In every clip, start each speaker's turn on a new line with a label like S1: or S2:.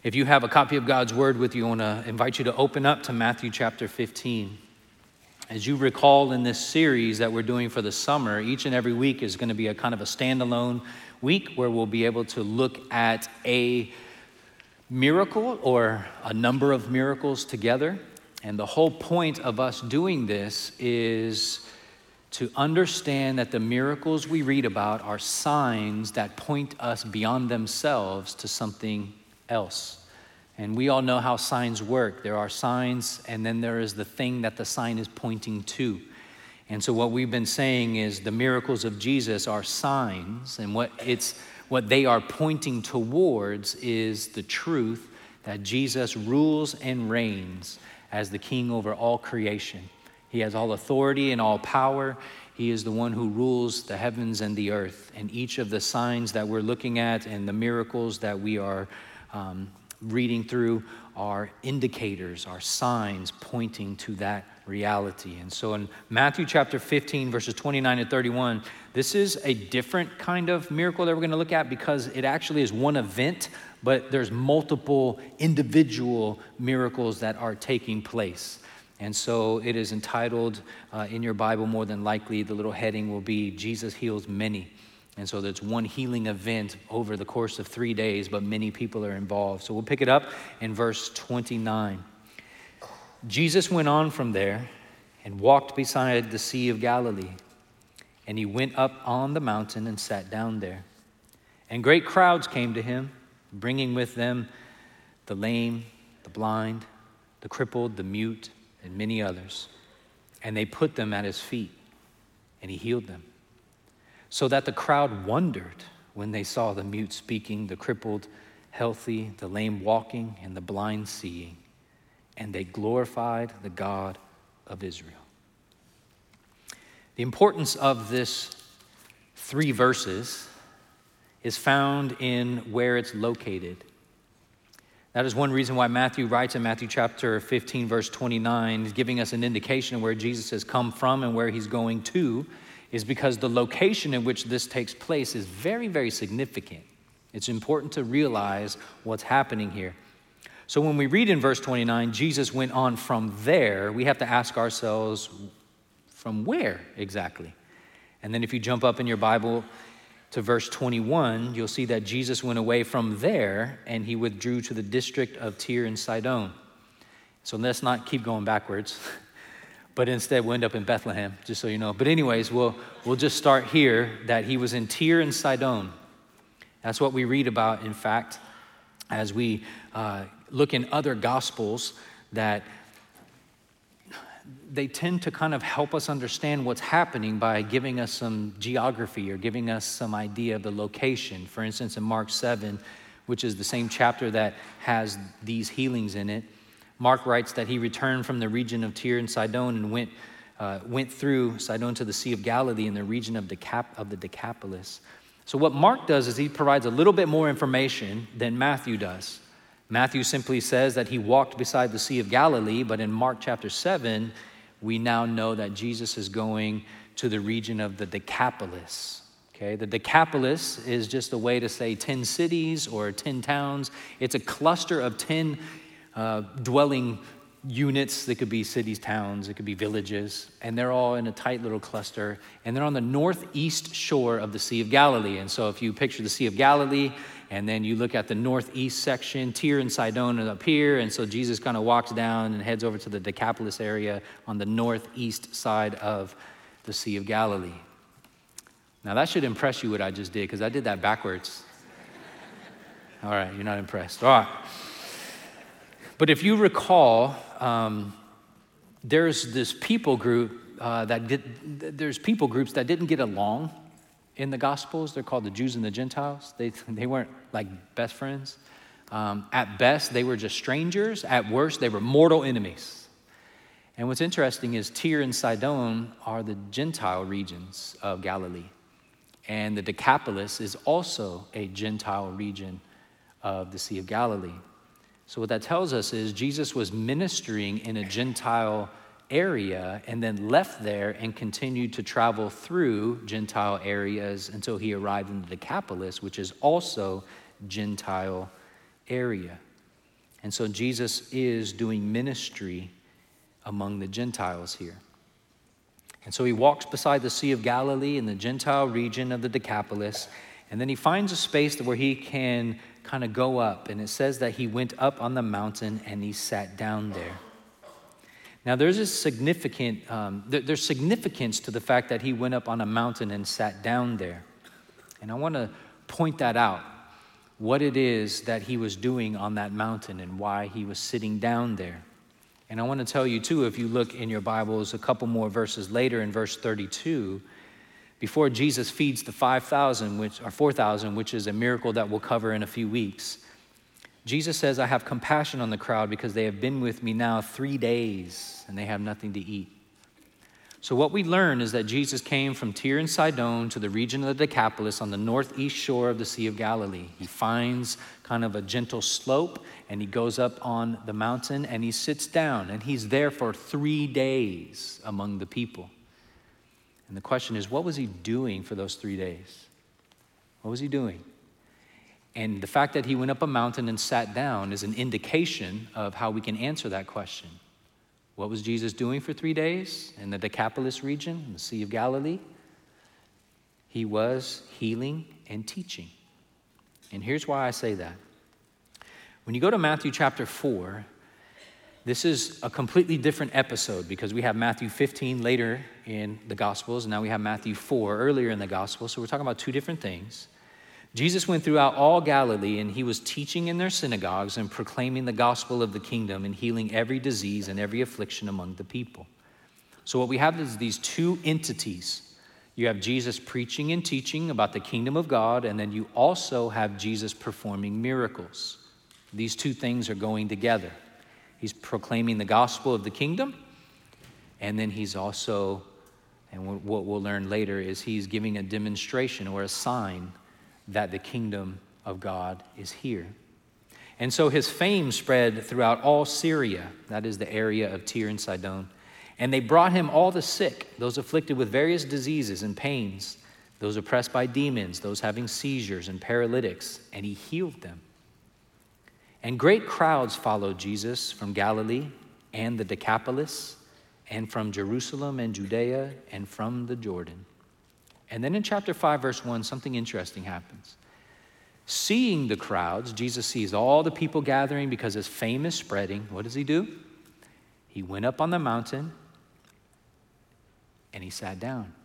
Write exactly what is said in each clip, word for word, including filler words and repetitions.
S1: If you have a copy of God's Word with you, I want to invite you to open up to Matthew chapter fifteen. As you recall in this series that we're doing for the summer, each and every week is going to be a kind of a standalone week where we'll be able to look at a miracle or a number of miracles together. And the whole point of us doing this is to understand that the miracles we read about are signs that point us beyond themselves to something else. And we all know how signs work. There are signs, and then there is the thing that the sign is pointing to. And so what we've been saying is the miracles of Jesus are signs, and what it's what they are pointing towards is the truth that Jesus rules and reigns as the king over all creation. He has all authority and all power. He is the one who rules the heavens and the earth. And each of the signs that we're looking at and the miracles that we are um, reading through are indicators, are signs pointing to that reality. And so in Matthew chapter fifteen, verses twenty-nine and thirty-one, this is a different kind of miracle that we're going to look at because it actually is one event, but there's multiple individual miracles that are taking place. And so it is entitled uh, in your Bible, more than likely, the little heading will be Jesus Heals Many. And so there's one healing event over the course of three days, but many people are involved. So we'll pick it up in verse twenty-nine. Jesus went on from there and walked beside the Sea of Galilee. And he went up on the mountain and sat down there. And great crowds came to him, bringing with them the lame, the blind, the crippled, the mute, and many others. And they put them at his feet, and he healed them. So that the crowd wondered when they saw the mute speaking, the crippled healthy, the lame walking, and the blind seeing. And they glorified the God of Israel. The importance of this three verses is found in where it's located. That is one reason why Matthew writes in Matthew chapter fifteen, verse twenty-nine, giving us an indication of where Jesus has come from and where he's going to, is because the location in which this takes place is very, very significant. It's important to realize what's happening here. So when we read in verse twenty-nine, Jesus went on from there, we have to ask ourselves, from where exactly? And then if you jump up in your Bible to verse twenty-one, you'll see that Jesus went away from there and he withdrew to the district of Tyre and Sidon. So let's not keep going backwards, but instead we'll end up in Bethlehem, just so you know. But anyways, we'll, we'll just start here that he was in Tyre and Sidon. That's what we read about, in fact, as we uh, look in other gospels, that they tend to kind of help us understand what's happening by giving us some geography or giving us some idea of the location. For instance, in Mark seven, which is the same chapter that has these healings in it, Mark writes that he returned from the region of Tyre and Sidon and went uh, went through Sidon to the Sea of Galilee in the region of, Decap- of the Decapolis. So what Mark does is he provides a little bit more information than Matthew does. Matthew simply says that he walked beside the Sea of Galilee, but in Mark chapter seven, we now know that Jesus is going to the region of the Decapolis. Okay, the Decapolis is just a way to say ten cities or ten towns. It's a cluster of ten uh, dwelling units. They could be cities, towns, it could be villages, and they're all in a tight little cluster, and they're on the northeast shore of the Sea of Galilee. And so if you picture the Sea of Galilee, and then you look at the northeast section, Tyre and Sidon are up here, and so Jesus kind of walks down and heads over to the Decapolis area on the northeast side of the Sea of Galilee. Now that should impress you what I just did, because I did that backwards. All right, you're not impressed. All right. But if you recall, um, there's this people group uh, that did, there's people groups that didn't get along in the Gospels. They're called the Jews and the Gentiles. They they weren't like best friends. Um, at best, they were just strangers. At worst, they were mortal enemies. And what's interesting is Tyre and Sidon are the Gentile regions of Galilee. And the Decapolis is also a Gentile region of the Sea of Galilee. So what that tells us is Jesus was ministering in a Gentile area and then left there and continued to travel through Gentile areas until he arrived in the Decapolis, which is also Gentile area. And so Jesus is doing ministry among the Gentiles here. And so he walks beside the Sea of Galilee in the Gentile region of the Decapolis, and then he finds a space where he can kind of go up. And it says that he went up on the mountain and he sat down there. Now there's a significant, um, th- there's significance to the fact that he went up on a mountain and sat down there. And I want to point that out, what it is that he was doing on that mountain and why he was sitting down there. And I want to tell you too, if you look in your Bibles a couple more verses later in verse thirty-two, before Jesus feeds the five thousand, which or four thousand, which is a miracle that we'll cover in a few weeks, Jesus says, I have compassion on the crowd because they have been with me now three days and they have nothing to eat. So what we learn is that Jesus came from Tyre and Sidon to the region of the Decapolis on the northeast shore of the Sea of Galilee. He finds kind of a gentle slope and he goes up on the mountain and he sits down, and he's there for three days among the people. And the question is, what was he doing for those three days? What was he doing? And the fact that he went up a mountain and sat down is an indication of how we can answer that question. What was Jesus doing for three days in the Decapolis region, in the Sea of Galilee? He was healing and teaching. And here's why I say that. When you go to Matthew chapter four, this is a completely different episode because we have Matthew fifteen later in the Gospels, and now we have Matthew four earlier in the Gospels. So we're talking about two different things. Jesus went throughout all Galilee, and he was teaching in their synagogues and proclaiming the gospel of the kingdom and healing every disease and every affliction among the people. So what we have is these two entities. You have Jesus preaching and teaching about the kingdom of God, and then you also have Jesus performing miracles. These two things are going together. He's proclaiming the gospel of the kingdom, and then he's also, and what we'll learn later, is he's giving a demonstration or a sign that the kingdom of God is here. And so his fame spread throughout all Syria, that is the area of Tyre and Sidon. And they brought him all the sick, those afflicted with various diseases and pains, those oppressed by demons, those having seizures and paralytics, and he healed them. And great crowds followed Jesus from Galilee and the Decapolis, and from Jerusalem and Judea, and from the Jordan. And then in chapter five, verse one, something interesting happens. Seeing the crowds, Jesus sees all the people gathering because his fame is spreading. What does he do? He went up on the mountain and he sat down.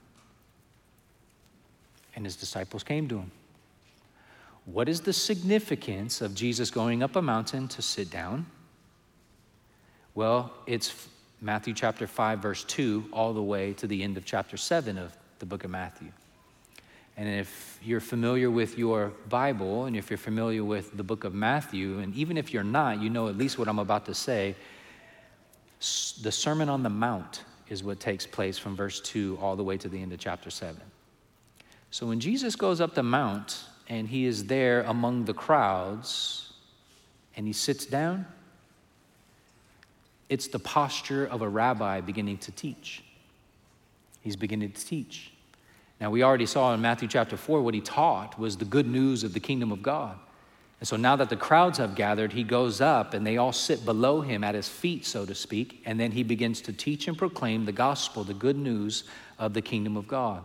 S1: And his disciples came to him. What is the significance of Jesus going up a mountain to sit down? Well, it's Matthew chapter five, verse two, all the way to the end of chapter seven of the book of Matthew. And if you're familiar with your Bible, and if you're familiar with the book of Matthew, and even if you're not, you know at least what I'm about to say. The Sermon on the Mount is what takes place from verse two all the way to the end of chapter seven. So when Jesus goes up the mount and he is there among the crowds and he sits down, it's the posture of a rabbi beginning to teach. He's beginning to teach. Now, we already saw in Matthew chapter four what he taught was the good news of the kingdom of God. And so now that the crowds have gathered, he goes up and they all sit below him at his feet, so to speak, and then he begins to teach and proclaim the gospel, the good news of the kingdom of God.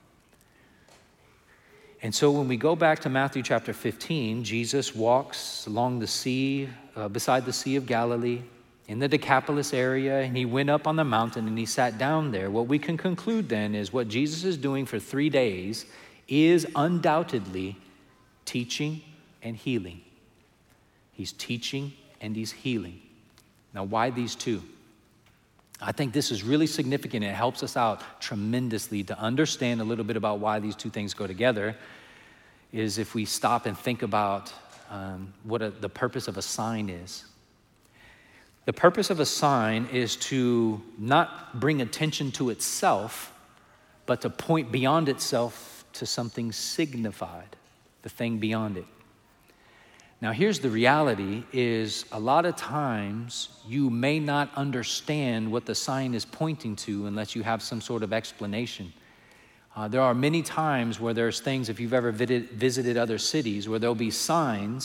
S1: And so when we go back to Matthew chapter fifteen, Jesus walks along the sea, uh, beside the Sea of Galilee, in the Decapolis area, and he went up on the mountain and he sat down there. What we can conclude then is what Jesus is doing for three days is undoubtedly teaching and healing. He's teaching and he's healing. Now, why these two? I think this is really significant. It helps us out tremendously to understand a little bit about why these two things go together, is if we stop and think about um, what a, the purpose of a sign is. The purpose of a sign is to not bring attention to itself, but to point beyond itself to something signified, the thing beyond it. Now, here's the reality is a lot of times you may not understand what the sign is pointing to unless you have some sort of explanation. Uh, there are many times where there's things, if you've ever visited, visited other cities, where there'll be signs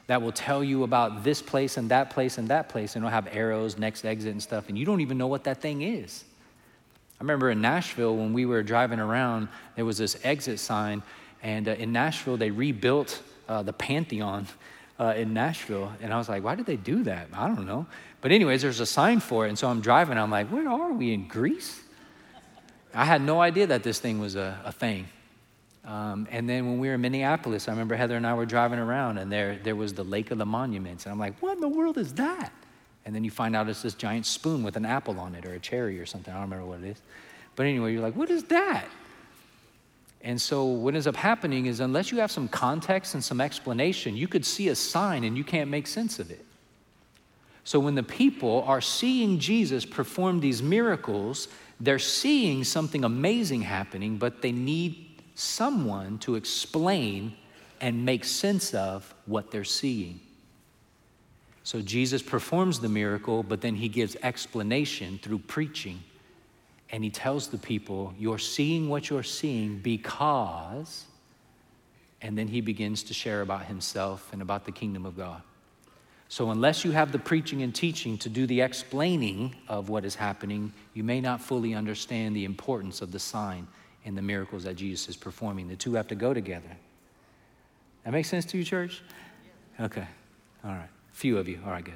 S1: that will tell you about this place and that place and that place, and it'll have arrows, next exit and stuff, and you don't even know what that thing is. I remember in Nashville when we were driving around, there was this exit sign, and uh, in Nashville they rebuilt uh, the Pantheon uh, in Nashville, and I was like, why did they do that? I don't know. But anyways, there's a sign for it, and so I'm driving, I'm like, where are we, in Greece? I had no idea that this thing was a, a thing. Um, and then when we were in Minneapolis, I remember Heather and I were driving around, and there, there was the Lake of the Monuments, and I'm like, what in the world is that? And then you find out it's this giant spoon with an apple on it or a cherry or something. I don't remember what it is. But anyway, you're like, what is that? And so what ends up happening is unless you have some context and some explanation, you could see a sign and you can't make sense of it. So when the people are seeing Jesus perform these miracles, they're seeing something amazing happening, but they need someone to explain and make sense of what they're seeing. So Jesus performs the miracle, but then he gives explanation through preaching. And he tells the people, you're seeing what you're seeing because, and then he begins to share about himself and about the kingdom of God. So unless you have the preaching and teaching to do the explaining of what is happening, you may not fully understand the importance of the sign and the miracles that Jesus is performing. The two have to go together. That makes sense to you, church? Okay, all right. Few of you, all right, good.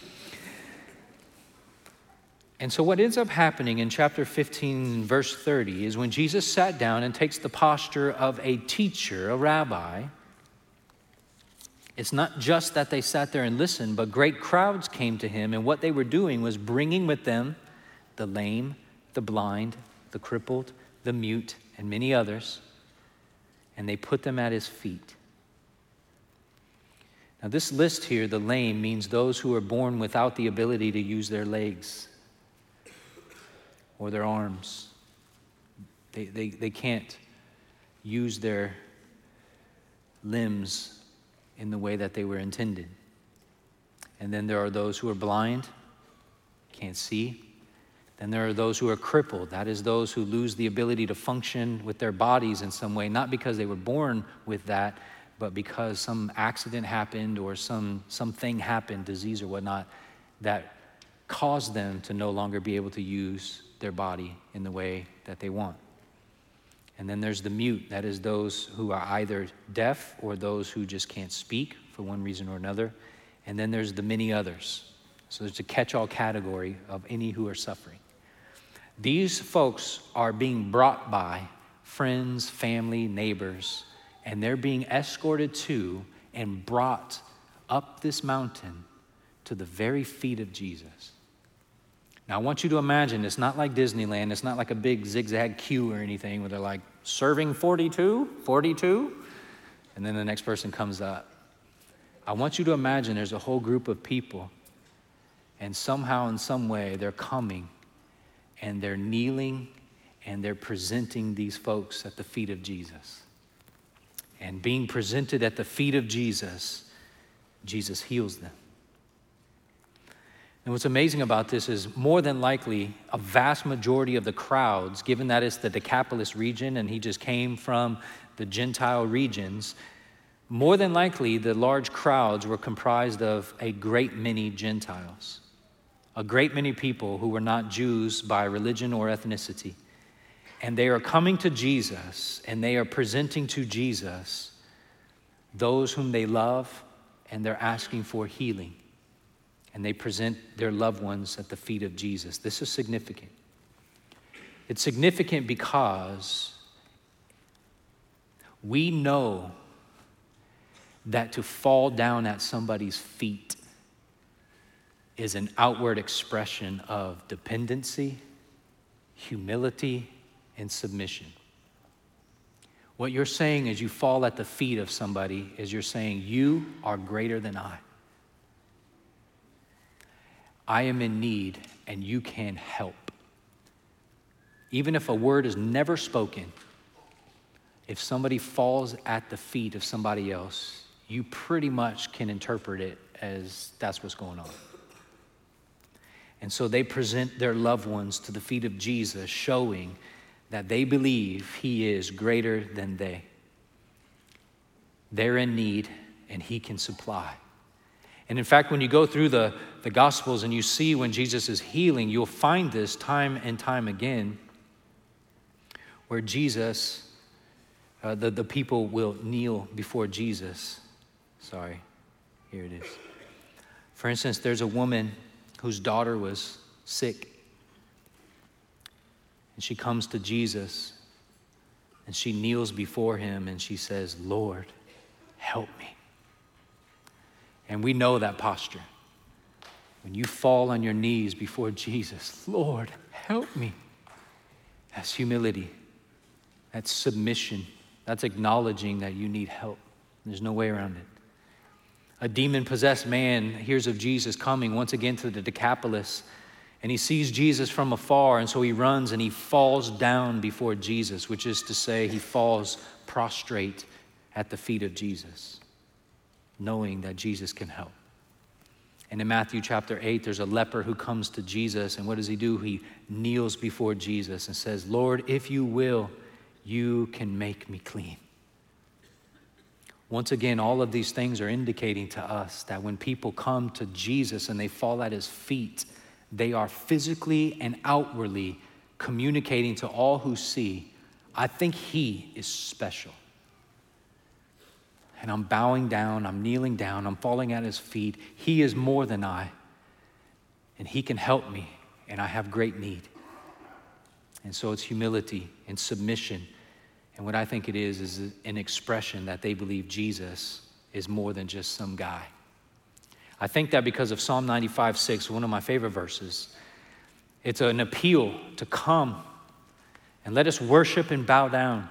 S1: And so what ends up happening in chapter fifteen, verse thirty, is when Jesus sat down and takes the posture of a teacher, a rabbi, it's not just that they sat there and listened, but great crowds came to him, and what they were doing was bringing with them the lame, the blind, the crippled, the mute, and many others, and they put them at his feet. Now this list here, the lame, means those who are born without the ability to use their legs or their arms. They, they, they can't use their limbs in the way that they were intended. And then there are those who are blind, can't see. Then there are those who are crippled. That is those who lose the ability to function with their bodies in some way, not because they were born with that, but because some accident happened or some something happened, disease or whatnot, that caused them to no longer be able to use their body in the way that they want. And then there's the mute. That is those who are either deaf or those who just can't speak for one reason or another. And then there's the many others. So there's a catch-all category of any who are suffering. These folks are being brought by friends, family, neighbors, and they're being escorted to and brought up this mountain to the very feet of Jesus. Now, I want you to imagine, it's not like Disneyland. It's not like a big zigzag queue or anything where they're like, serving forty-two, forty-two, and then the next person comes up. I want you to imagine there's a whole group of people, and somehow, in some way, they're coming, and they're kneeling, and they're presenting these folks at the feet of Jesus. And being presented at the feet of Jesus, Jesus heals them. And what's amazing about this is more than likely a vast majority of the crowds, given that it's the Decapolis region and he just came from the Gentile regions, more than likely the large crowds were comprised of a great many Gentiles, a great many people who were not Jews by religion or ethnicity. And they are coming to Jesus and they are presenting to Jesus those whom they love, and they're asking for healing. And they present their loved ones at the feet of Jesus. This is significant. It's significant because we know that to fall down at somebody's feet is an outward expression of dependency, humility, and submission. What you're saying as you fall at the feet of somebody is you're saying, you are greater than I. I am in need and you can help. Even if a word is never spoken, if somebody falls at the feet of somebody else, you pretty much can interpret it as that's what's going on. And so they present their loved ones to the feet of Jesus, showing that they believe he is greater than they. They're in need and he can supply. And in fact, when you go through the, the Gospels and you see when Jesus is healing, you'll find this time and time again where Jesus, uh, the, the people will kneel before Jesus. Sorry, here it is. For instance, there's a woman whose daughter was sick. And she comes to Jesus and she kneels before him and she says, Lord, help me. And we know that posture. When you fall on your knees before Jesus, Lord, help me. That's humility. That's submission. That's acknowledging that you need help. There's no way around it. A demon-possessed man hears of Jesus coming once again to the Decapolis, and he sees Jesus from afar, and so he runs and he falls down before Jesus, which is to say he falls prostrate at the feet of Jesus, knowing that Jesus can help. And in Matthew chapter eight, there's a leper who comes to Jesus, and what does he do? He kneels before Jesus and says, Lord, if you will, you can make me clean. Once again, all of these things are indicating to us that when people come to Jesus and they fall at his feet, they are physically and outwardly communicating to all who see, I think he is special. And I'm bowing down, I'm kneeling down, I'm falling at his feet. He is more than I, and he can help me, and I have great need. And so it's humility and submission. And what I think it is, is an expression that they believe Jesus is more than just some guy. I think that because of Psalm ninety-five six, one of my favorite verses, it's an appeal to come and let us worship and bow down.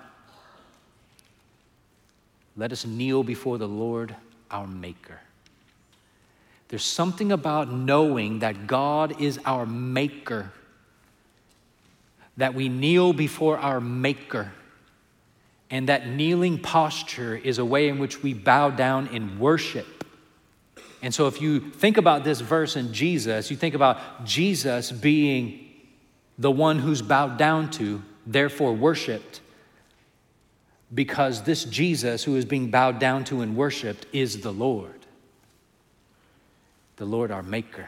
S1: Let us kneel before the Lord, our Maker. There's something about knowing that God is our Maker, that we kneel before our Maker. And that kneeling posture is a way in which we bow down in worship. And so if you think about this verse in Jesus, you think about Jesus being the one who's bowed down to, therefore worshiped, because this Jesus who is being bowed down to and worshiped is the Lord. The Lord our Maker.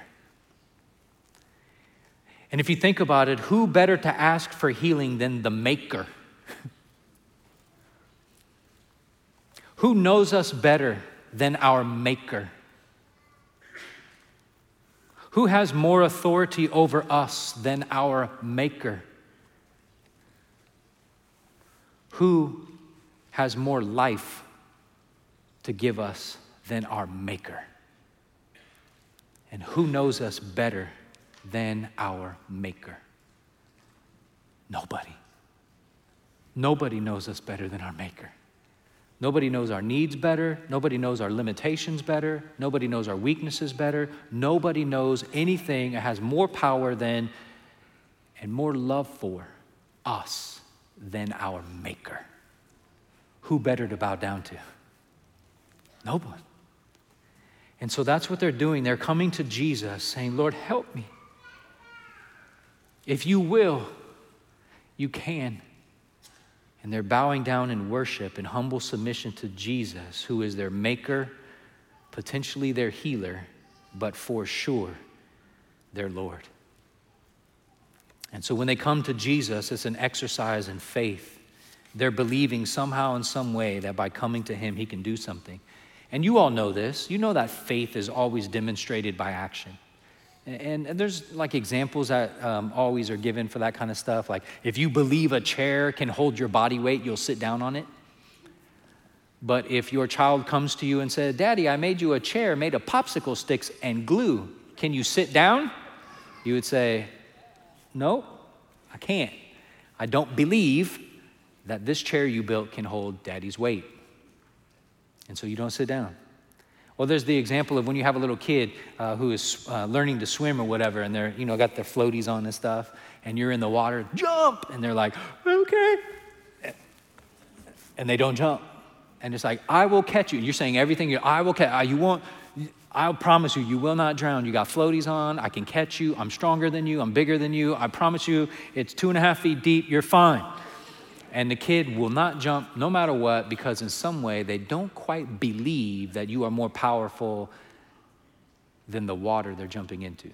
S1: And if you think about it, who better to ask for healing than the Maker? Who knows us better than our Maker? Who has more authority over us than our Maker? Who has more life to give us than our Maker? And who knows us better than our Maker? Nobody. Nobody knows us better than our Maker. Nobody knows our needs better. Nobody knows our limitations better. Nobody knows our weaknesses better. Nobody knows anything that has more power than and more love for us than our Maker. Who better to bow down to? No one. And so that's what they're doing. They're coming to Jesus saying, Lord, help me. If you will, you can. And they're bowing down in worship and humble submission to Jesus, who is their Maker, potentially their healer, but for sure, their Lord. And so when they come to Jesus, it's an exercise in faith. They're believing somehow in some way that by coming to him, he can do something. And you all know this. You know that faith is always demonstrated by action. And, and there's like examples that um, always are given for that kind of stuff. Like if you believe a chair can hold your body weight, you'll sit down on it. But if your child comes to you and says, Daddy, I made you a chair made of popsicle sticks and glue. Can you sit down? You would say, no, I can't. I don't believe that this chair you built can hold Daddy's weight. And so you don't sit down. Well, there's the example of when you have a little kid uh, who is uh, learning to swim or whatever, and they're, you know, got their floaties on and stuff, and you're in the water, jump, and they're like, okay, and they don't jump, and it's like, I will catch you. You're saying everything, you, I will catch, you won't, I promise you, you will not drown. You got floaties on, I can catch you, I'm stronger than you, I'm bigger than you, I promise you, it's two and a half feet deep, you're fine. And the kid will not jump no matter what, because in some way they don't quite believe that you are more powerful than the water they're jumping into.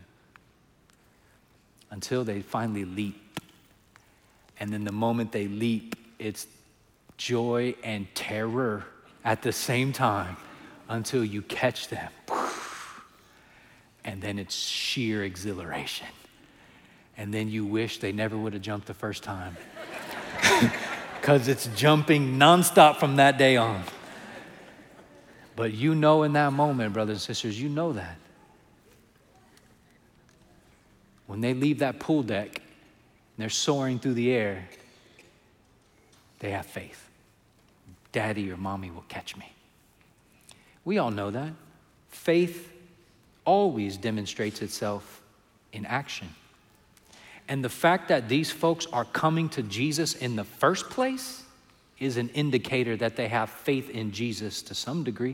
S1: Until they finally leap. And then the moment they leap, it's joy and terror at the same time until you catch them. And then it's sheer exhilaration. And then you wish they never would have jumped the first time. Because it's jumping nonstop from that day on. But you know in that moment, brothers and sisters, you know that. When they leave that pool deck and they're soaring through the air, they have faith. Daddy or mommy will catch me. We all know that. Faith always demonstrates itself in action. And the fact that these folks are coming to Jesus in the first place is an indicator that they have faith in Jesus to some degree.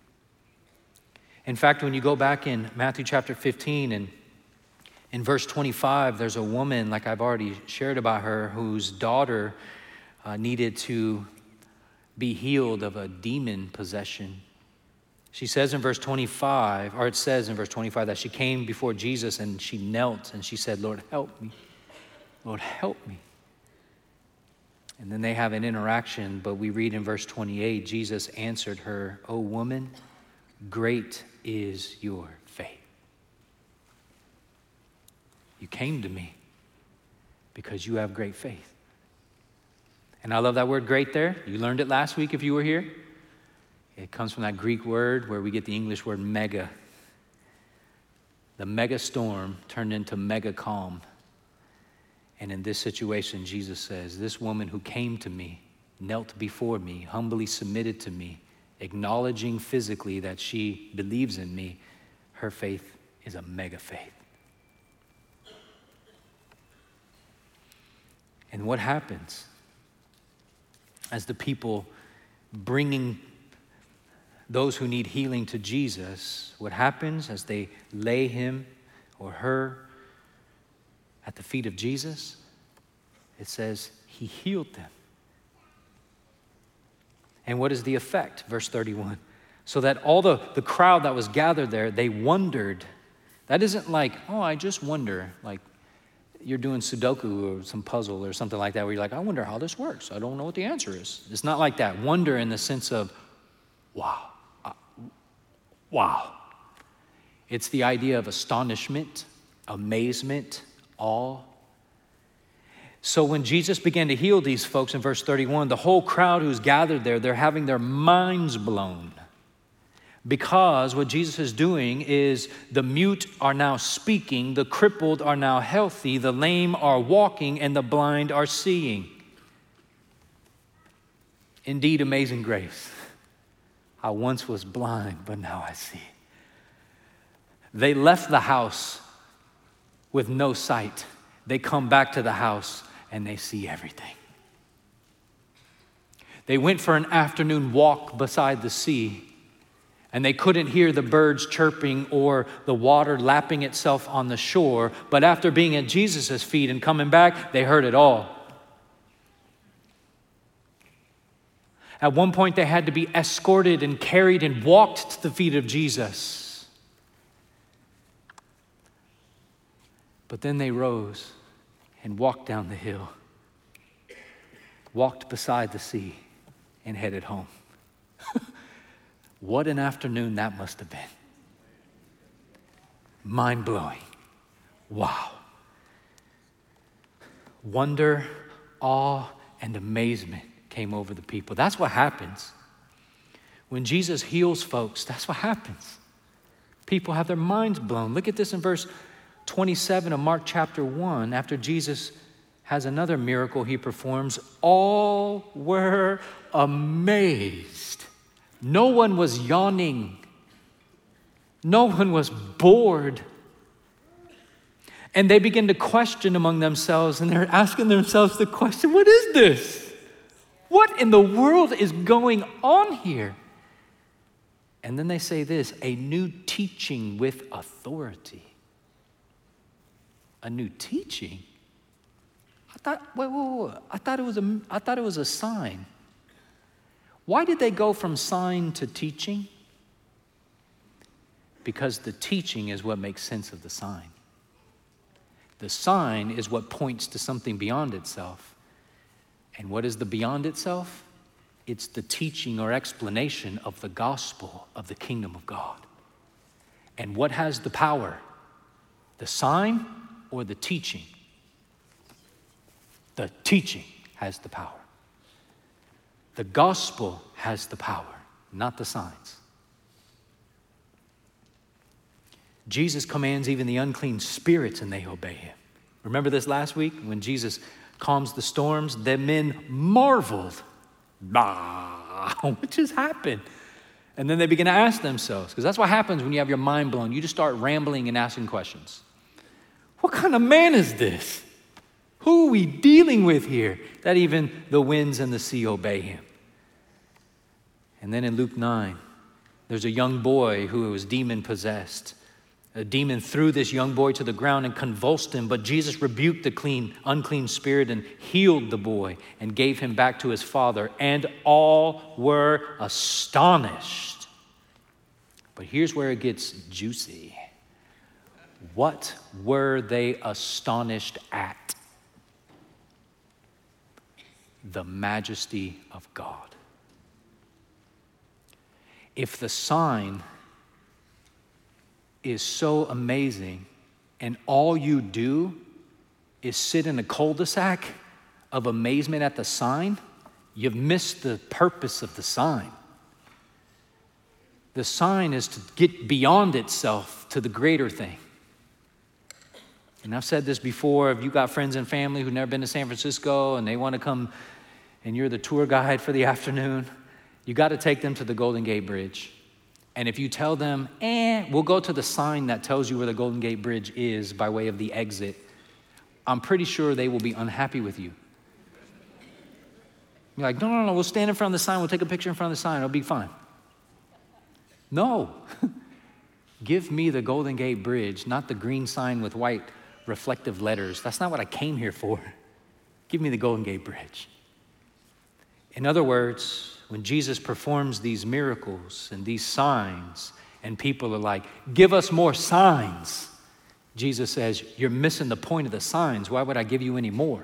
S1: In fact, when you go back in Matthew chapter fifteen and in verse twenty-five, there's a woman, like I've already shared about her, whose daughter uh, needed to be healed of a demon possession. She says in verse twenty-five, or it says in verse twenty-five, that she came before Jesus and she knelt and she said, Lord, help me. Lord, help me. And then they have an interaction, but we read in verse twenty-eight, Jesus answered her, O woman, great is your faith. You came to me because you have great faith. And I love that word great there. You learned it last week if you were here. It comes from that Greek word where we get the English word mega. The mega storm turned into mega calm. And in this situation, Jesus says, this woman who came to me, knelt before me, humbly submitted to me, acknowledging physically that she believes in me, her faith is a mega faith. And what happens as the people bringing those who need healing to Jesus, what happens as they lay him or her at the feet of Jesus? It says he healed them. And what is the effect? Verse thirty-one. So that all the, the crowd that was gathered there, they wondered. That isn't like, oh, I just wonder, like you're doing Sudoku or some puzzle or something like that where you're like, I wonder how this works. I don't know what the answer is. It's not like that. Wonder in the sense of, wow, uh, wow. It's the idea of astonishment, amazement, awe. So when Jesus began to heal these folks in verse thirty-one, the whole crowd who's gathered there, they're having their minds blown. Because what Jesus is doing is the mute are now speaking, the crippled are now healthy, the lame are walking, and the blind are seeing. Indeed, amazing grace. I once was blind, but now I see. They left the house with no sight. They come back to the house and they see everything. They went for an afternoon walk beside the sea, and they couldn't hear the birds chirping or the water lapping itself on the shore. But after being at Jesus' feet and coming back, they heard it all. At one point, they had to be escorted and carried and walked to the feet of Jesus. But then they rose and walked down the hill, walked beside the sea, and headed home. What an afternoon that must have been. Mind-blowing. Wow. Wonder, awe, and amazement came over the people. That's what happens. When Jesus heals folks, that's what happens. People have their minds blown. Look at this in verse twenty-seven of Mark chapter one. After Jesus has another miracle he performs, all were amazed. No one was yawning. No one was bored. And they begin to question among themselves, and they're asking themselves the question, what is this? What in the world is going on here? And then they say this, a new teaching with authority. A new teaching? I thought, wait, wait, wait. I thought it was a, I thought it was a sign. Why did they go from sign to teaching? Because the teaching is what makes sense of the sign. The sign is what points to something beyond itself. And what is the beyond itself? It's the teaching or explanation of the gospel of the kingdom of God. And what has the power? The sign or the teaching? The teaching has the power. The gospel has the power, not the signs. Jesus commands even the unclean spirits and they obey him. Remember this last week when Jesus calms the storms? The men marveled. Bah, what just happened? And then they begin to ask themselves, because that's what happens when you have your mind blown. You just start rambling and asking questions. What kind of man is this? Who are we dealing with here? That even the winds and the sea obey him. And then in Luke nine, there's a young boy who was demon possessed. A demon threw this young boy to the ground and convulsed him, but Jesus rebuked the clean, unclean spirit and healed the boy and gave him back to his father, and all were astonished. But here's where it gets juicy. What were they astonished at? The majesty of God. If the sign is so amazing and all you do is sit in a cul-de-sac of amazement at the sign, you've missed the purpose of the sign. The sign is to get beyond itself to the greater thing. And I've said this before, if you've got friends and family who've never been to San Francisco and they want to come and you're the tour guide for the afternoon, you got to take them to the Golden Gate Bridge. And if you tell them, eh, we'll go to the sign that tells you where the Golden Gate Bridge is by way of the exit, I'm pretty sure they will be unhappy with you. You're like, no, no, no, we'll stand in front of the sign. We'll take a picture in front of the sign. It'll be fine. No. Give me the Golden Gate Bridge, not the green sign with white reflective letters. That's not what I came here for. Give me the Golden Gate Bridge. In other words, when Jesus performs these miracles and these signs, and people are like, give us more signs, Jesus says, you're missing the point of the signs. Why would I give you any more?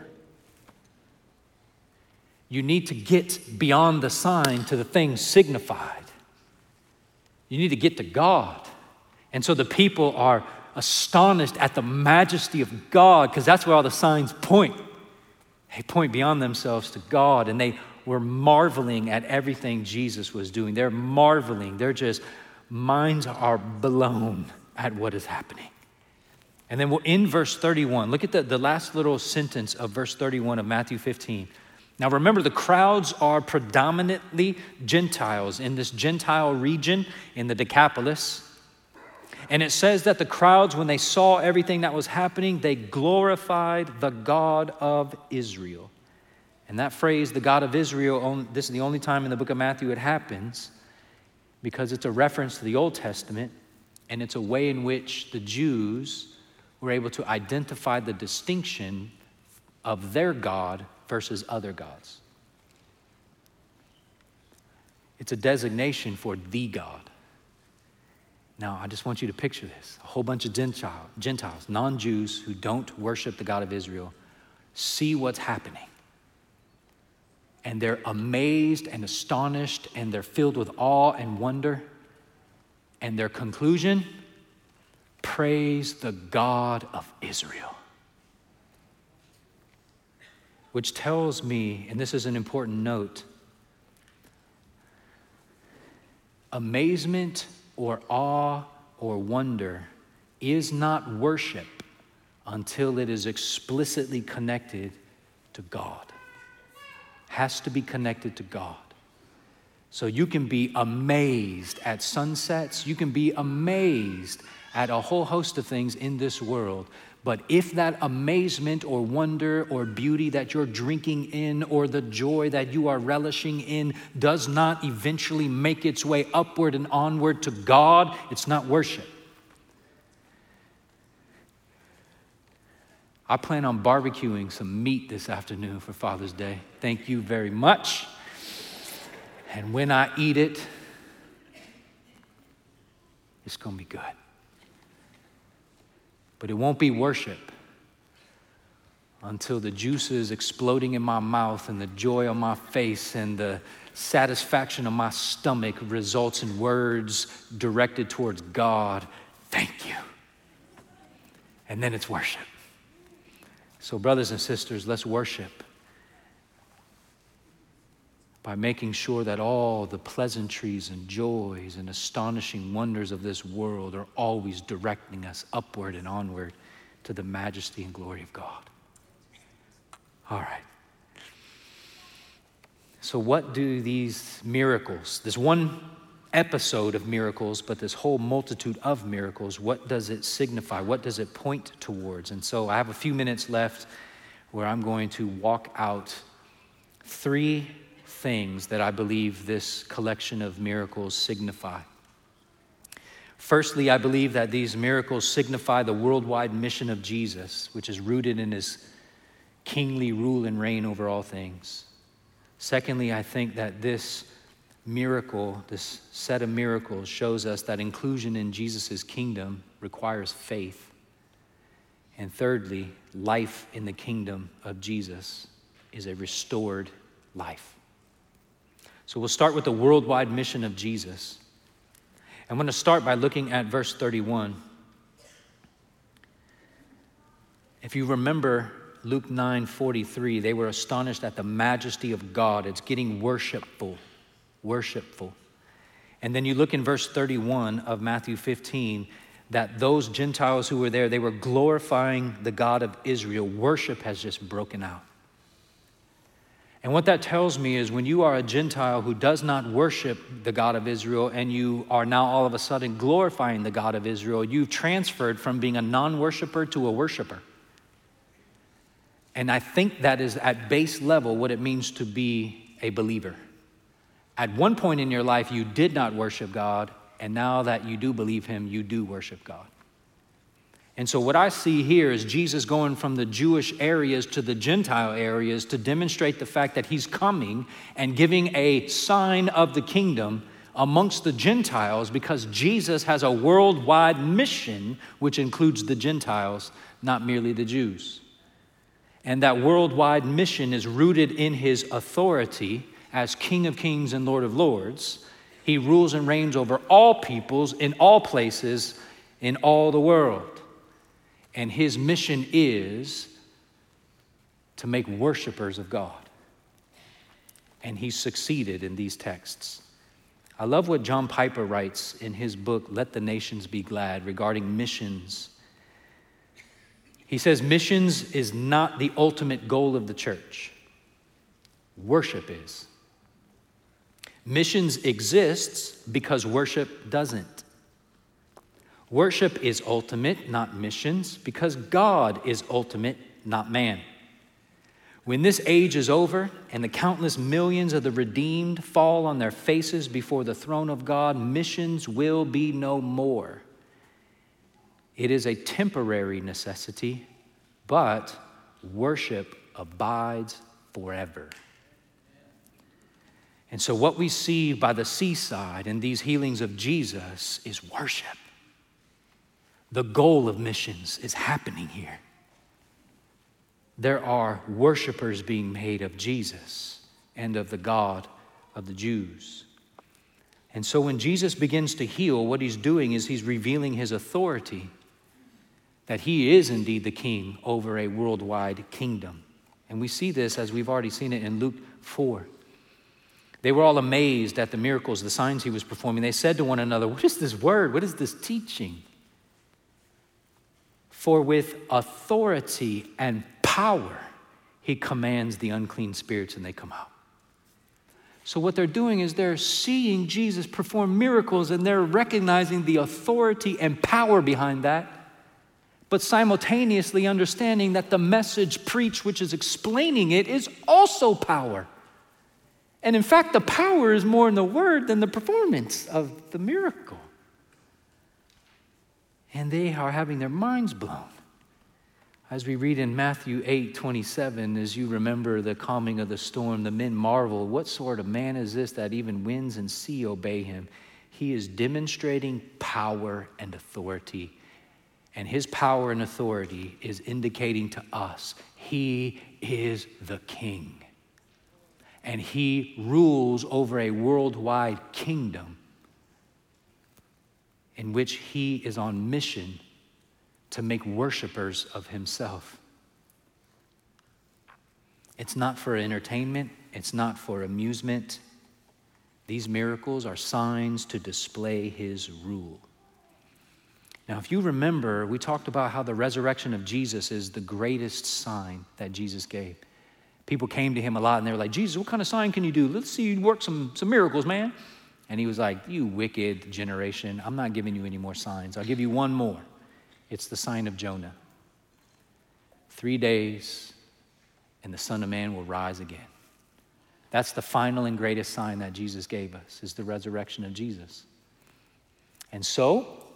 S1: You need to get beyond the sign to the thing signified. You need to get to God. And so the people are astonished at the majesty of God, because that's where all the signs point. They point beyond themselves to God, and they were marveling at everything Jesus was doing. They're marveling. They're just, minds are blown at what is happening. And then we're in verse thirty-one. Look at the, the last little sentence of verse thirty-one of Matthew fifteen. Now remember, the crowds are predominantly Gentiles in this Gentile region in the Decapolis. And it says that the crowds, when they saw everything that was happening, they glorified the God of Israel. And that phrase, the God of Israel, this is the only time in the book of Matthew it happens, because it's a reference to the Old Testament, and it's a way in which the Jews were able to identify the distinction of their God versus other gods. It's a designation for the God. Now, I just want you to picture this. A whole bunch of Gentile, Gentiles, non-Jews who don't worship the God of Israel, see what's happening. And they're amazed and astonished, and they're filled with awe and wonder. And their conclusion, praise the God of Israel. Which tells me, and this is an important note, amazement or awe or wonder is not worship until it is explicitly connected to God. Has to be connected to God. So you can be amazed at sunsets. You can be amazed at a whole host of things in this world. But if that amazement or wonder or beauty that you're drinking in, or the joy that you are relishing in, does not eventually make its way upward and onward to God, it's not worship. I plan on barbecuing some meat this afternoon for Father's Day. Thank you very much. And when I eat it, it's going to be good. But it won't be worship until the juice is exploding in my mouth and the joy on my face and the satisfaction of my stomach results in words directed towards God. Thank you. And then it's worship. So brothers and sisters, let's worship by making sure that all the pleasantries and joys and astonishing wonders of this world are always directing us upward and onward to the majesty and glory of God. All right. So what do these miracles, this one episode of miracles, but this whole multitude of miracles, what does it signify? What does it point towards? And so I have a few minutes left where I'm going to walk out three things that I believe this collection of miracles signify. Firstly, I believe that these miracles signify the worldwide mission of Jesus, which is rooted in his kingly rule and reign over all things. Secondly, I think that this miracle, this set of miracles, shows us that inclusion in Jesus' kingdom requires faith. And thirdly, life in the kingdom of Jesus is a restored life. So we'll start with the worldwide mission of Jesus. I'm going to start by looking at verse thirty-one. If you remember Luke nine forty-three, they were astonished at the majesty of God. It's getting worshipful, worshipful. And then you look in verse thirty-one of Matthew fifteen, that those Gentiles who were there, they were glorifying the God of Israel. Worship has just broken out. And what that tells me is when you are a Gentile who does not worship the God of Israel and you are now all of a sudden glorifying the God of Israel, you've transferred from being a non-worshiper to a worshiper. And I think that is at base level what it means to be a believer. At one point in your life, you did not worship God, and now that you do believe him, you do worship God. And so what I see here is Jesus going from the Jewish areas to the Gentile areas to demonstrate the fact that he's coming and giving a sign of the kingdom amongst the Gentiles, because Jesus has a worldwide mission which includes the Gentiles, not merely the Jews. And that worldwide mission is rooted in his authority as King of Kings and Lord of Lords. He rules and reigns over all peoples in all places in all the world. And his mission is to make worshipers of God. And he succeeded in these texts. I love what John Piper writes in his book, Let the Nations Be Glad, regarding missions. He says, missions is not the ultimate goal of the church. Worship is. Missions exists because worship doesn't. Worship is ultimate, not missions, because God is ultimate, not man. When this age is over and the countless millions of the redeemed fall on their faces before the throne of God, missions will be no more. It is a temporary necessity, but worship abides forever. And so what we see by the seaside in these healings of Jesus is worship. The goal of missions is happening here. There are worshipers being made of Jesus and of the God of the Jews. And so when Jesus begins to heal, what he's doing is he's revealing his authority, that he is indeed the king over a worldwide kingdom. And we see this as we've already seen it in Luke four. They were all amazed at the miracles, the signs he was performing. They said to one another, what is this word? What is this teaching? For with authority and power, he commands the unclean spirits and they come out. So what they're doing is they're seeing Jesus perform miracles and they're recognizing the authority and power behind that, but simultaneously understanding that the message preached, which is explaining it, is also power. And in fact, the power is more in the word than the performance of the miracle. And they are having their minds blown. As we read in Matthew eight twenty-seven, as you remember the calming of the storm, the men marvel, what sort of man is this that even winds and sea obey him? he is demonstrating power and authority. And his power and authority is indicating to us he is the king. And he rules over a worldwide kingdom in which he is on mission to make worshipers of himself. It's not for entertainment. It's not for amusement. These miracles are signs to display his rule. Now, if you remember, we talked about how the resurrection of Jesus is the greatest sign that Jesus gave. People came to him a lot and they were like, Jesus, what kind of sign can you do? Let's see you work some, some miracles, man. And he was like, you wicked generation, I'm not giving you any more signs. I'll give you one more. It's the sign of Jonah. Three days and the Son of Man will rise again. That's the final and greatest sign that Jesus gave us, is the resurrection of Jesus. And so,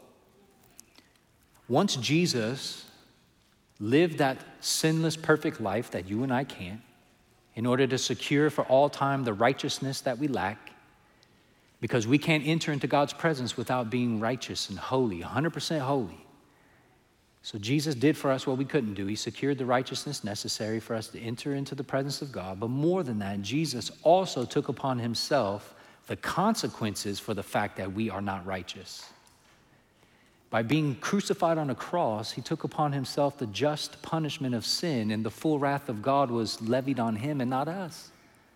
S1: once Jesus lived that sinless, perfect life that you and I can't, in order to secure for all time the righteousness that we lack, because we can't enter into God's presence without being righteous and holy, one hundred percent holy. So Jesus did for us what we couldn't do. He secured the righteousness necessary for us to enter into the presence of God. But more than that, Jesus also took upon himself the consequences for the fact that we are not righteous. By being crucified on a cross, he took upon himself the just punishment of sin, and the full wrath of God was levied on him and not us.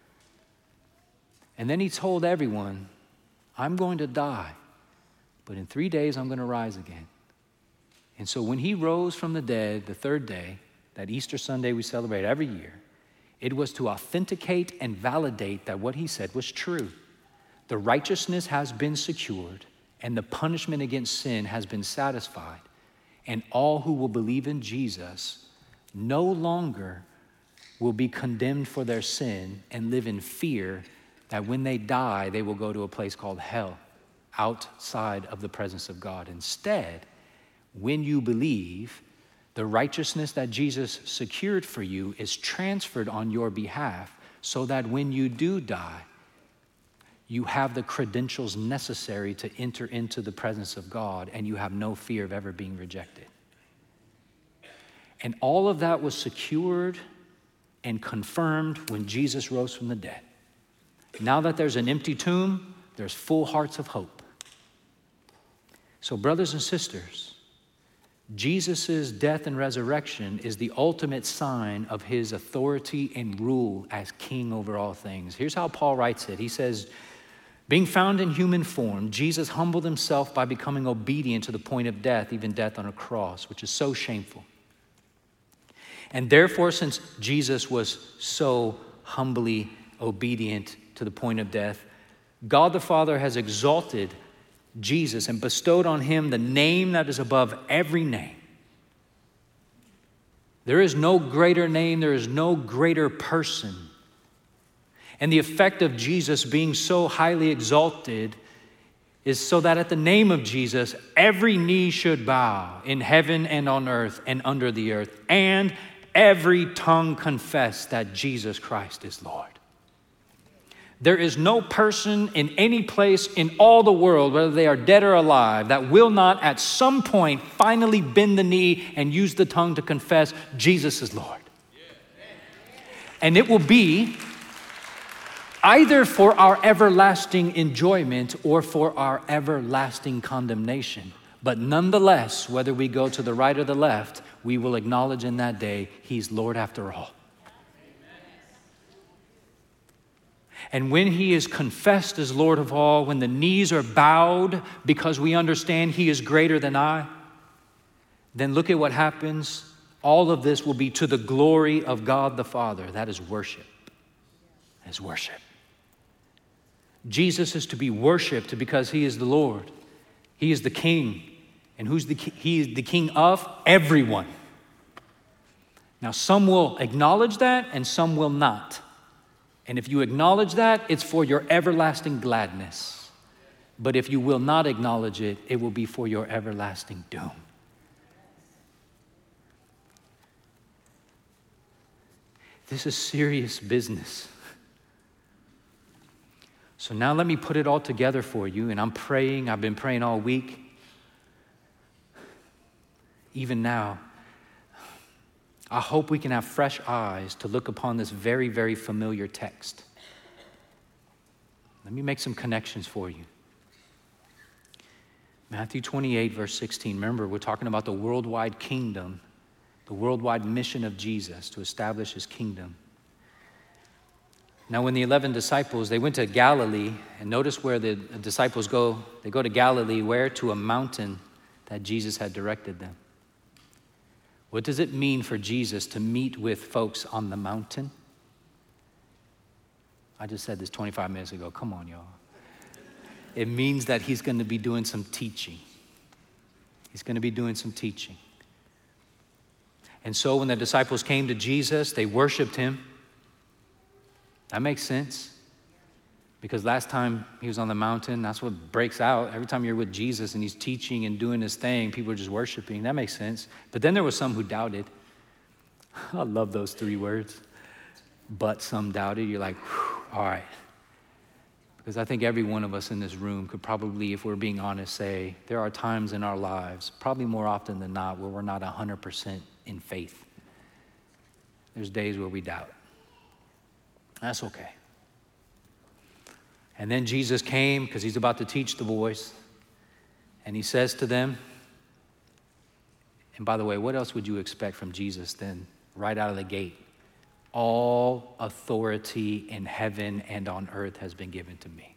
S1: And then he told everyone, I'm going to die, but in three days I'm going to rise again. And so when he rose from the dead the third day, that Easter Sunday we celebrate every year, it was to authenticate and validate that what he said was true. The righteousness has been secured, and the punishment against sin has been satisfied. And all who will believe in Jesus no longer will be condemned for their sin and live in fear that when they die, they will go to a place called hell, outside of the presence of God. Instead, when you believe, the righteousness that Jesus secured for you is transferred on your behalf, so that when you do die, you have the credentials necessary to enter into the presence of God, and you have no fear of ever being rejected. And all of that was secured and confirmed when Jesus rose from the dead. Now that there's an empty tomb, there's full hearts of hope. So, brothers and sisters, Jesus' death and resurrection is the ultimate sign of his authority and rule as king over all things. Here's how Paul writes it. He says, being found in human form, Jesus humbled himself by becoming obedient to the point of death, even death on a cross, which is so shameful. And therefore, since Jesus was so humbly obedient to the point of death, God the Father has exalted Jesus and bestowed on him the name that is above every name. There is no greater name, there is no greater person. And the effect of Jesus being so highly exalted is so that at the name of Jesus, every knee should bow in heaven and on earth and under the earth, and every tongue confess that Jesus Christ is Lord. There is no person in any place in all the world, whether they are dead or alive, that will not at some point finally bend the knee and use the tongue to confess Jesus is Lord. And it will be either for our everlasting enjoyment or for our everlasting condemnation. But nonetheless, whether we go to the right or the left, we will acknowledge in that day, he's Lord after all. And when he is confessed as Lord of all, when the knees are bowed because we understand he is greater than I, then look at what happens. All of this will be to the glory of God the Father. That is worship. That is worship. Jesus is to be worshiped because he is the Lord. He is the King. And who's the king? He is the King of everyone. Now, some will acknowledge that and some will not. And if you acknowledge that, it's for your everlasting gladness. But if you will not acknowledge it, it will be for your everlasting doom. This is serious business. So now let me put it all together for you. And I'm praying, I've been praying all week. Even now, I hope we can have fresh eyes to look upon this very, very familiar text. Let me make some connections for you. Matthew twenty-eight, verse sixteen. Remember, we're talking about the worldwide kingdom, the worldwide mission of Jesus to establish his kingdom. Now, when the eleven disciples, they went to Galilee, and notice where the disciples go. They go to Galilee, where? To a mountain that Jesus had directed them. What does it mean for Jesus to meet with folks on the mountain? I just said this twenty-five minutes ago. Come on, y'all. It means that he's going to be doing some teaching. He's going to be doing some teaching. And so when the disciples came to Jesus, they worshiped him. That makes sense. Because last time he was on the mountain, that's what breaks out. Every time you're with Jesus and he's teaching and doing his thing, people are just worshiping. That makes sense. But then there was some who doubted. I love those three words. But some doubted. You're like, all right. Because I think every one of us in this room could probably, if we're being honest, say there are times in our lives, probably more often than not, where we're not one hundred percent in faith. There's days where we doubt. That's okay. And then Jesus came because he's about to teach the boys. And he says to them, and by the way, what else would you expect from Jesus then, right out of the gate? All authority in heaven and on earth has been given to me.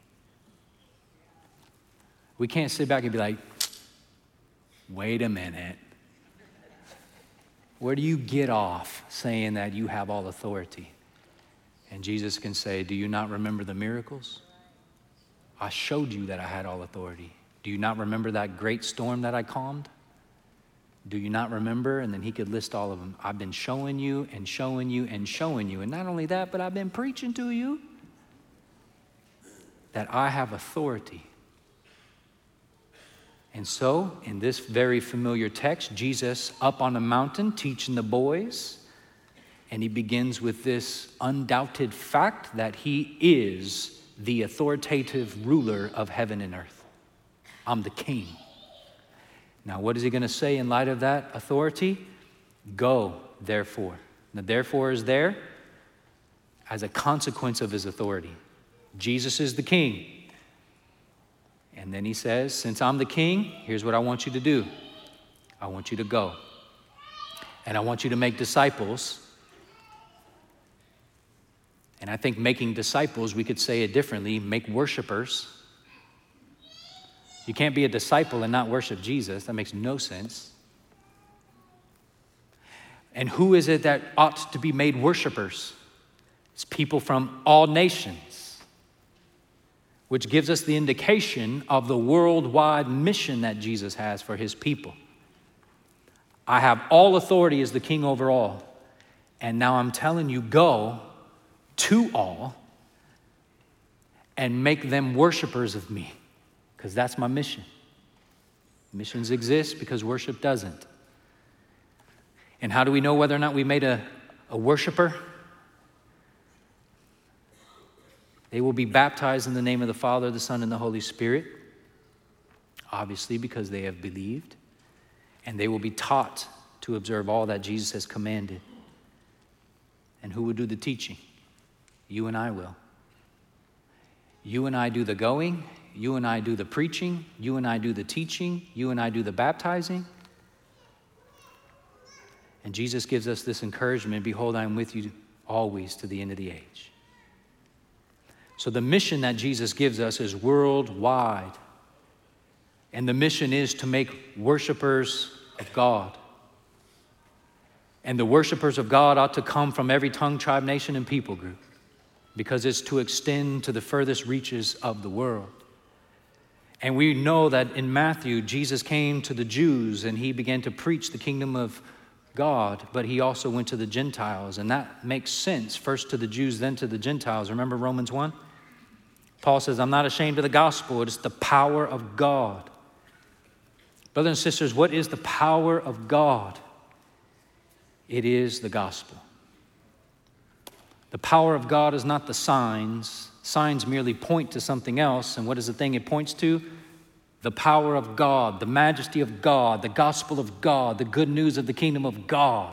S1: We can't sit back and be like, wait a minute. Where do you get off saying that you have all authority? And Jesus can say, do you not remember the miracles? I showed you that I had all authority. Do you not remember that great storm that I calmed? Do you not remember? And then he could list all of them. I've been showing you and showing you and showing you. And not only that, but I've been preaching to you that I have authority. And so, in this very familiar text, Jesus up on a mountain teaching the boys, and he begins with this undoubted fact that he is the authoritative ruler of heaven and earth. I'm the king. Now, what is he going to say in light of that authority? Go, therefore. The therefore is there as a consequence of his authority. Jesus is the king. And then he says, since I'm the king, here's what I want you to do. I want you to go. And I want you to make disciples. And I think making disciples, we could say it differently, make worshipers. You can't be a disciple and not worship Jesus. That makes no sense. And who is it that ought to be made worshipers? It's people from all nations, which gives us the indication of the worldwide mission that Jesus has for his people. I have all authority as the king over all. And now I'm telling you, go to all and make them worshipers of me. Because that's my mission. Missions exist because worship doesn't. And how do we know whether or not we made a, a worshiper? They will be baptized in the name of the Father, the Son, and the Holy Spirit. Obviously, because they have believed. And they will be taught to observe all that Jesus has commanded. And who will do the teaching? You and I will. You and I do the going. You and I do the preaching. You and I do the teaching. You and I do the baptizing. And Jesus gives us this encouragement, behold, I am with you always to the end of the age. So the mission that Jesus gives us is worldwide. And the mission is to make worshipers of God. And the worshipers of God ought to come from every tongue, tribe, nation, and people group, because it's to extend to the furthest reaches of the world. And we know that in Matthew, Jesus came to the Jews and he began to preach the kingdom of God, but he also went to the Gentiles. And that makes sense. First to the Jews, then to the Gentiles. Remember Romans one? Paul says, I'm not ashamed of the gospel. It is the power of God. Brothers and sisters, what is the power of God? It is the gospel. The power of God is not the signs. Signs merely point to something else. And what is the thing it points to? The power of God, the majesty of God, the gospel of God, the good news of the kingdom of God.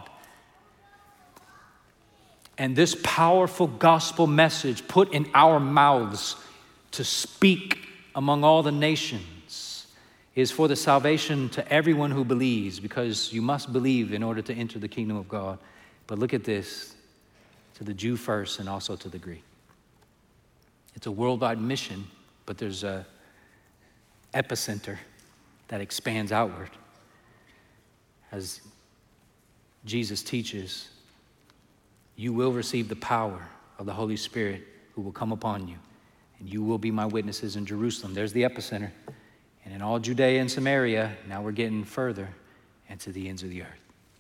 S1: And this powerful gospel message put in our mouths to speak among all the nations is for the salvation to everyone who believes, because you must believe in order to enter the kingdom of God. But look at this, to the Jew first and also to the Greek. It's a worldwide mission, but there's a epicenter that expands outward. As Jesus teaches, you will receive the power of the Holy Spirit who will come upon you, and you will be my witnesses in Jerusalem. There's the epicenter. And in all Judea and Samaria, now we're getting further and to the ends of the earth.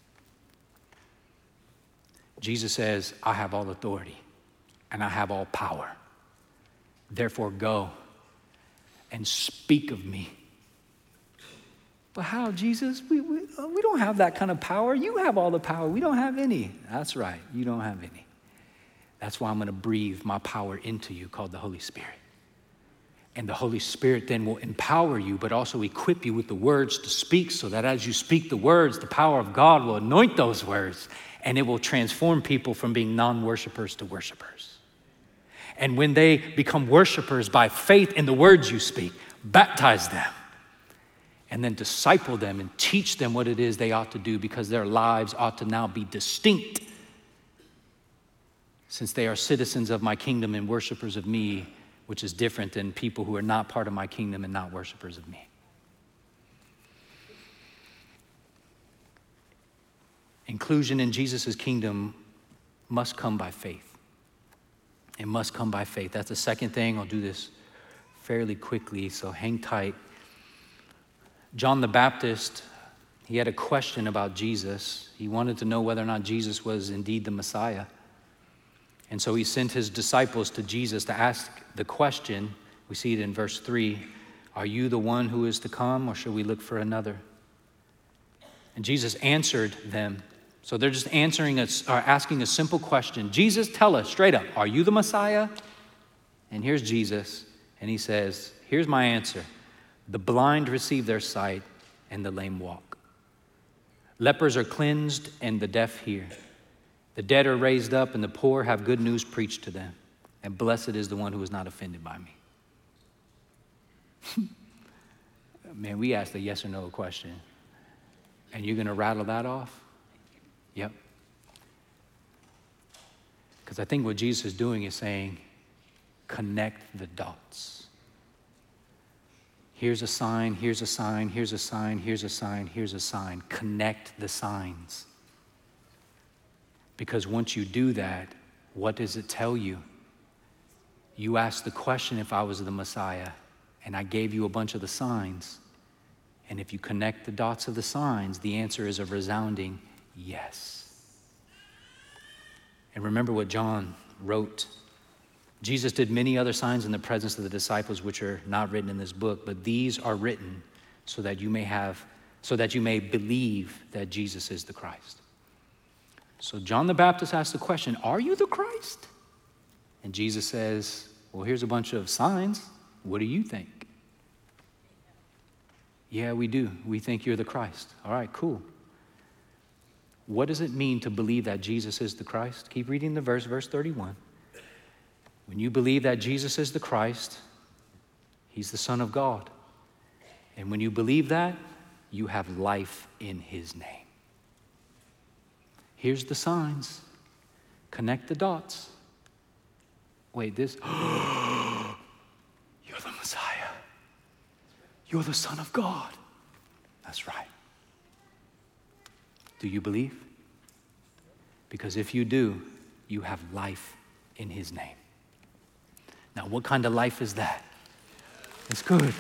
S1: Jesus says, I have all authority and I have all power. Therefore, go and speak of me. But how, Jesus? We, we, we don't have that kind of power. You have all the power. We don't have any. That's right. You don't have any. That's why I'm going to breathe my power into you, called the Holy Spirit. And the Holy Spirit then will empower you, but also equip you with the words to speak, so that as you speak the words, the power of God will anoint those words, and it will transform people from being non-worshipers to worshipers. And when they become worshipers by faith in the words you speak, baptize them, and then disciple them and teach them what it is they ought to do, because their lives ought to now be distinct, since they are citizens of my kingdom and worshipers of me, which is different than people who are not part of my kingdom and not worshipers of me. Inclusion in Jesus' kingdom must come by faith. It must come by faith. That's the second thing. I'll do this fairly quickly, so hang tight. John the Baptist, he had a question about Jesus. He wanted to know whether or not Jesus was indeed the Messiah. And so he sent his disciples to Jesus to ask the question. We see it in verse three. Are you the one who is to come, or shall we look for another? And Jesus answered them. So they're just answering us, or asking a simple question. Jesus, tell us straight up, are you the Messiah? And here's Jesus, and he says, here's my answer. The blind receive their sight, and the lame walk. Lepers are cleansed, and the deaf hear. The dead are raised up, and the poor have good news preached to them. And blessed is the one who is not offended by me. Man, we asked a yes or no question. And you're going to rattle that off? Yep. Because I think what Jesus is doing is saying, connect the dots. Here's a sign, here's a sign, here's a sign, here's a sign, here's a sign. Connect the signs. Because once you do that, what does it tell you? You asked the question, if I was the Messiah, and I gave you a bunch of the signs. And if you connect the dots of the signs, the answer is a resounding yes. And remember what John wrote. Jesus did many other signs in the presence of the disciples, which are not written in this book, but these are written so that you may have, so that you may believe that Jesus is the Christ. So John the Baptist asked the question, are you the Christ? And Jesus says, well, here's a bunch of signs. What do you think? Yeah, we do. We think you're the Christ. All right, cool. What does it mean to believe that Jesus is the Christ? Keep reading the verse, verse thirty-one. When you believe that Jesus is the Christ, he's the Son of God. And when you believe that, you have life in his name. Here's the signs. Connect the dots. Wait, this, you're the Messiah. You're the Son of God. That's right. Do you believe? Because if you do, you have life in his name. Now, what kind of life is that? It's good.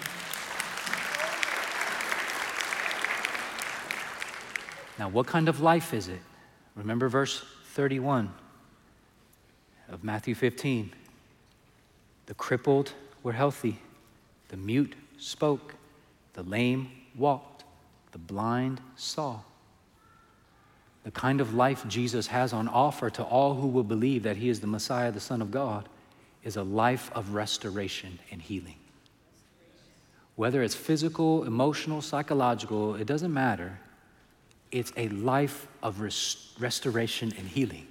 S1: Now, what kind of life is it? Remember verse thirty-one of Matthew fifteen. The crippled were healthy. The mute spoke. The lame walked. The blind saw. The kind of life Jesus has on offer to all who will believe that he is the Messiah, the Son of God, is a life of restoration and healing. Whether it's physical, emotional, psychological, it doesn't matter. It's a life of res- restoration and healing.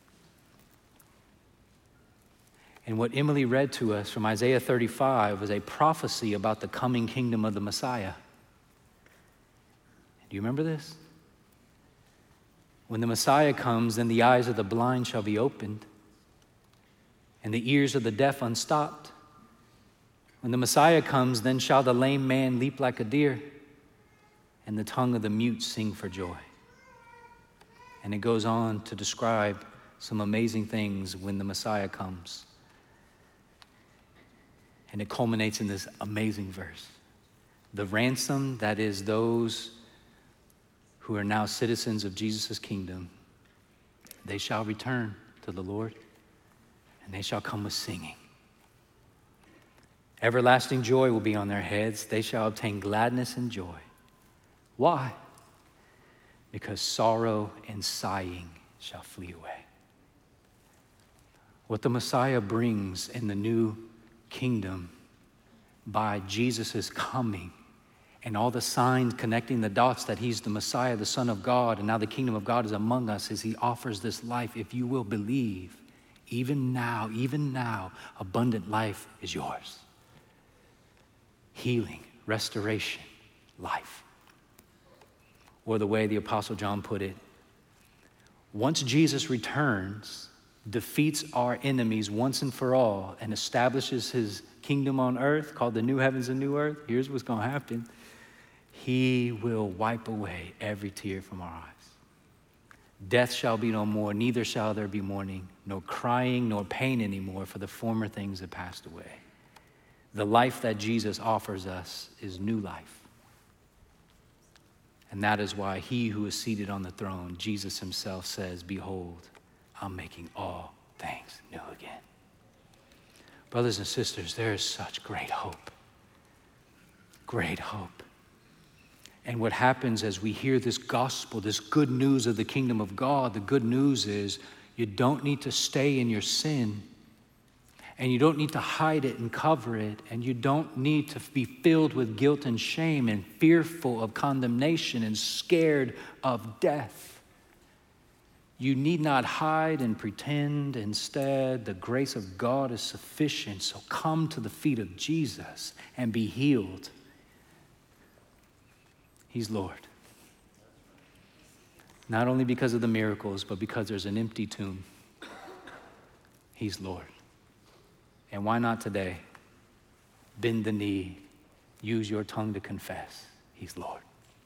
S1: And what Emily read to us from Isaiah thirty-five was a prophecy about the coming kingdom of the Messiah. Do you remember this? When the Messiah comes, then the eyes of the blind shall be opened, and the ears of the deaf unstopped. When the Messiah comes, then shall the lame man leap like a deer, and the tongue of the mute sing for joy. And it goes on to describe some amazing things when the Messiah comes. And it culminates in this amazing verse. The ransom, that is those who are now citizens of Jesus' kingdom, they shall return to the Lord, and they shall come with singing. Everlasting joy will be on their heads. They shall obtain gladness and joy. Why? Because sorrow and sighing shall flee away. What the Messiah brings in the new kingdom by Jesus' coming and all the signs connecting the dots that he's the Messiah, the Son of God, and now the kingdom of God is among us, is he offers this life. If you will believe, even now, even now, abundant life is yours. Healing, restoration, life. Or the way the Apostle John put it, once Jesus returns, defeats our enemies once and for all, and establishes his kingdom on earth called the new heavens and new earth, here's what's going to happen. He will wipe away every tear from our eyes. Death shall be no more, neither shall there be mourning, nor crying, nor pain anymore, for the former things have passed away. The life that Jesus offers us is new life. And that is why he who is seated on the throne, Jesus himself says, behold, I'm making all things new again. Brothers and sisters, there is such great hope. Great hope. And what happens as we hear this gospel, this good news of the kingdom of God, the good news is you don't need to stay in your sin, and you don't need to hide it and cover it, and you don't need to be filled with guilt and shame and fearful of condemnation and scared of death. You need not hide and pretend. Instead, the grace of God is sufficient. So come to the feet of Jesus and be healed. He's Lord. Not only because of the miracles, but because there's an empty tomb. He's Lord. And why not today? Bend the knee. Use your tongue to confess. He's Lord.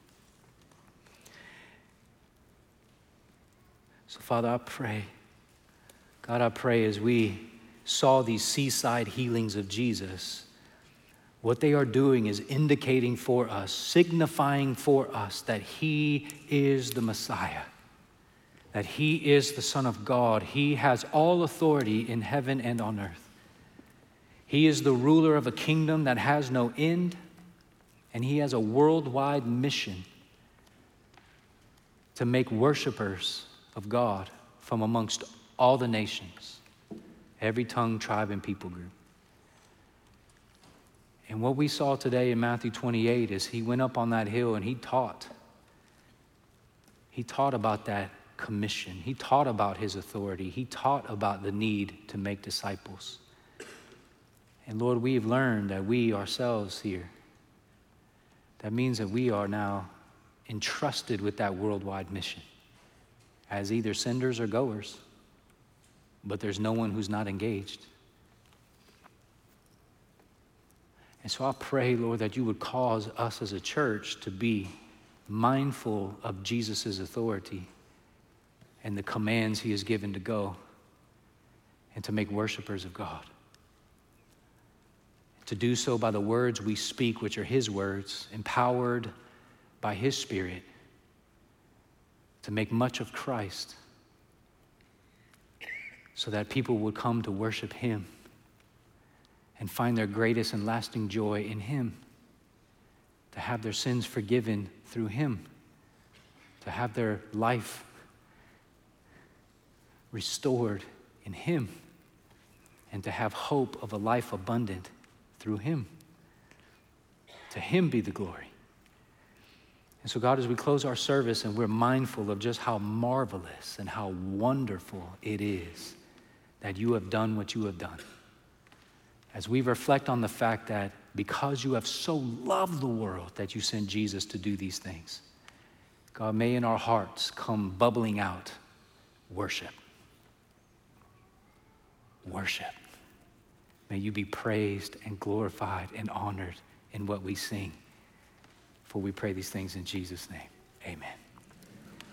S1: So, Father, I pray, God, I pray as we saw these seaside healings of Jesus, what they are doing is indicating for us, signifying for us that he is the Messiah, that he is the Son of God. He has all authority in heaven and on earth. He is the ruler of a kingdom that has no end, and he has a worldwide mission to make worshipers of God from amongst all the nations, every tongue, tribe, and people group. And what we saw today in Matthew twenty-eight is he went up on that hill and he taught. He taught about that commission. He taught about his authority. He taught about the need to make disciples. And Lord, we've learned that we ourselves here, that means that we are now entrusted with that worldwide mission as either senders or goers, but there's no one who's not engaged. And so I pray, Lord, that you would cause us as a church to be mindful of Jesus' authority and the commands he has given to go and to make worshipers of God. To do so by the words we speak, which are his words, empowered by his Spirit, to make much of Christ so that people would come to worship him and find their greatest and lasting joy in him, to have their sins forgiven through him, to have their life restored in him, and to have hope of a life abundant through him. To him be the glory. And so God, as we close our service and we're mindful of just how marvelous and how wonderful it is that you have done what you have done, as we reflect on the fact that because you have so loved the world that you sent Jesus to do these things, God, may in our hearts come bubbling out worship. Worship. May you be praised and glorified and honored in what we sing. For we pray these things in Jesus' name. Amen.